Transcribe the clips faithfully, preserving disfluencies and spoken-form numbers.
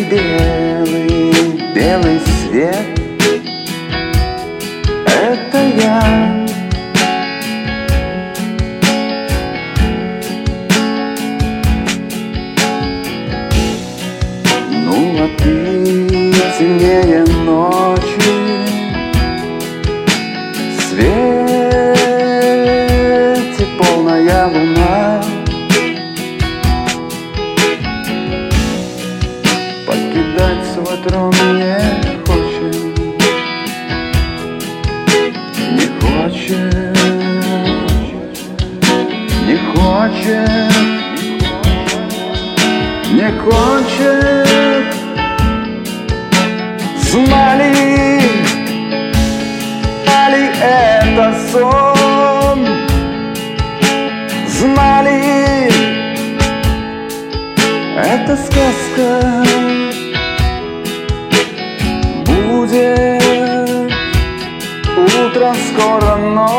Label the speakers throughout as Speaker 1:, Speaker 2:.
Speaker 1: белый, белый свет. Это я. Ну а ты темнее ночи, в свете полная луна. Покидать свой трон не хочет, не хочет, не хочет, не хочет. Знали, знали это сон, знали это сказка. Будет утро скоро, но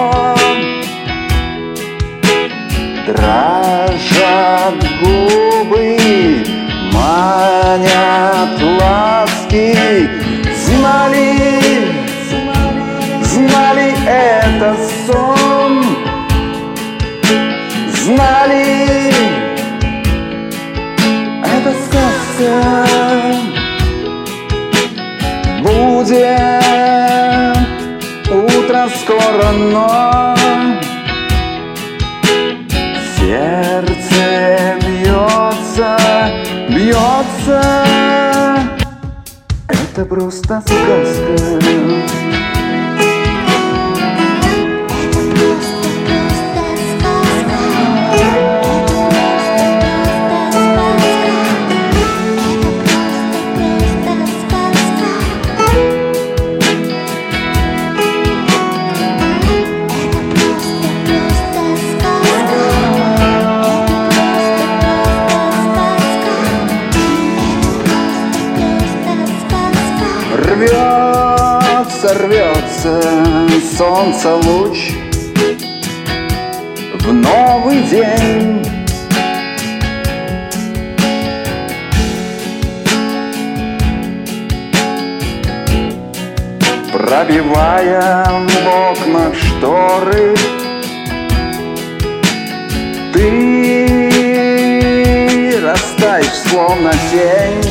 Speaker 1: дрожат губы, манят ласки. Знали, знали это сон, знали это сказка. Будет утро скоро, но сердце бьется, бьется. Это просто сказка. Рвется, рвется солнце луч в новый день. Пробивая в окнах шторы, ты растаешь словно тень.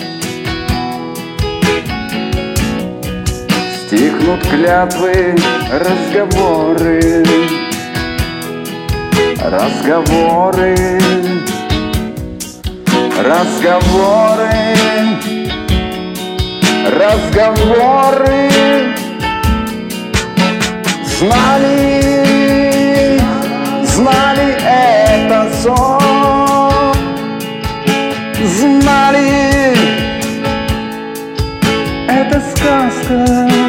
Speaker 1: Стихнут клятвы, разговоры, разговоры, разговоры, разговоры. Знали, знали это сон, знали это сказка.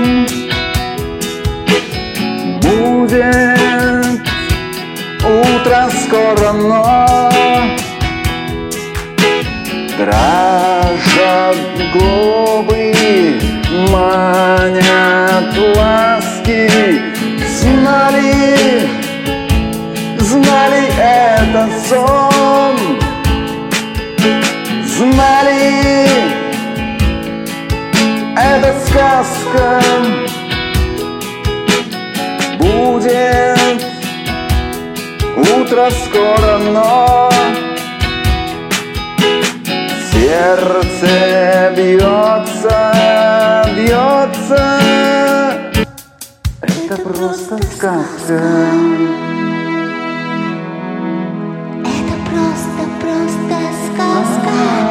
Speaker 1: Будет утро скоро, но дрожат губы, манят ласки. Знали, знали это сон, знали это сказка. Будет утро скоро, но сердце бьется, бьется. Это просто сказка.
Speaker 2: Это просто, просто сказка.